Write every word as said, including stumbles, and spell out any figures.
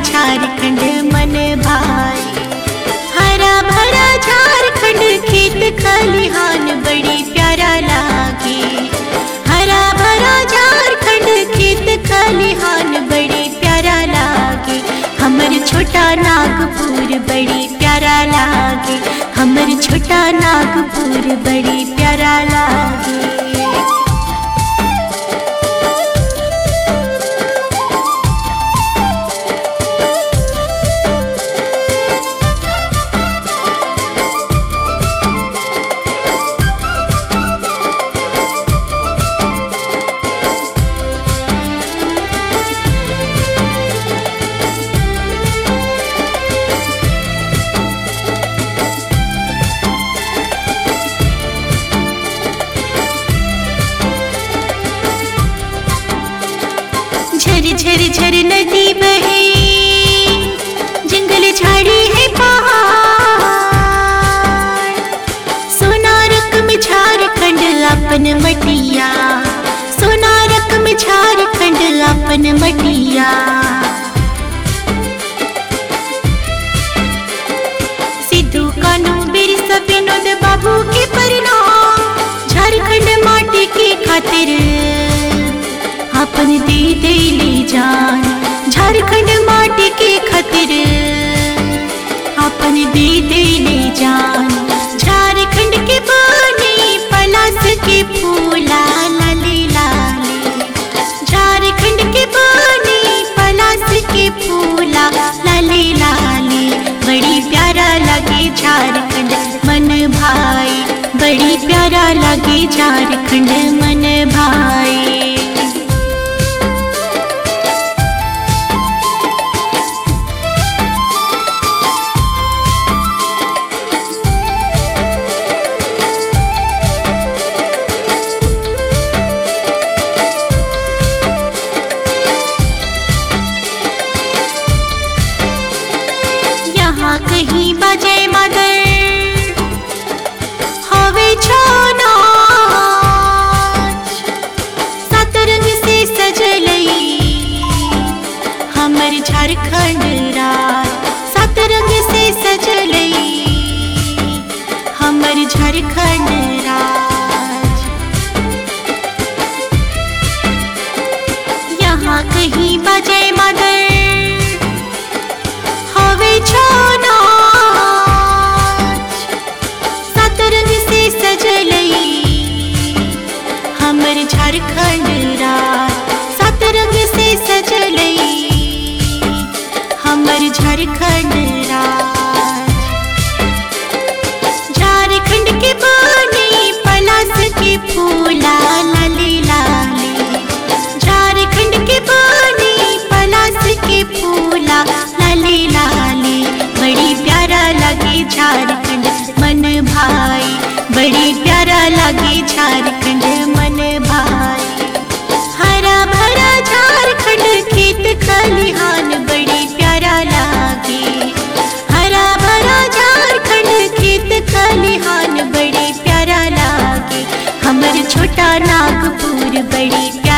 झारखंड मन भाई। हरा भरा झारखंड खेत खलिहान बड़ी प्यारा लागे। हरा भरा झारखंड खेत खलिहान बड़ी प्यारा लागे। हमर छोटा नागपुर बड़ी प्यारा लागे। हमर छोटा नागपुर बड़ी प्यारा लागे। झर झर झर नदी बहे, जंगल झाड़ी है पहाड़। सोना रकम झारखंड अपन मटिया। सोना रकम झारखंड अपन मटिया। सिद्धू कानू बिरसा विनोद बाबू के परिणाम। झारखंड माटी की खातिर अपन दे दे ले जान। झारखंड माटी के खातिर अपन दे दे ले जान। झारखंड के पानी पलास के फूला लाले लाले। झारखंड के पानी पलास के फूला लाले लाले। बड़ी प्यारा लगे झारखंड मन भाई। बड़ी प्यारा लगे झारखंड मन भाई। कहीं बजे मदर हवे छो नाच। सात रंग से सजलई हमर झारखंड राज। सात रंग से सजलई हमर झारखंड राज। यहाँ कहीं बजे मदर हवे छो नाच। सात रंग से सजलई हमर झारखंड राज। सात रंग से सजलई हमर झारखंड राज। झारखंड के पानी पलास के फूला लाले लाले। झारखंड के पानी पलास के फूला लाले लाले। बड़ी प्यारा लगे झारखंड मन भाई। बड़ी प्यारा लगे झारखंड मन भाई। हरा भरा झारखंड खेत खलिहान बड़ी प्यारा लागे। हरा भरा झारखंड खेत खलिहान बड़ी प्यारा लागे। हमर छोटा नागपुर बड़ी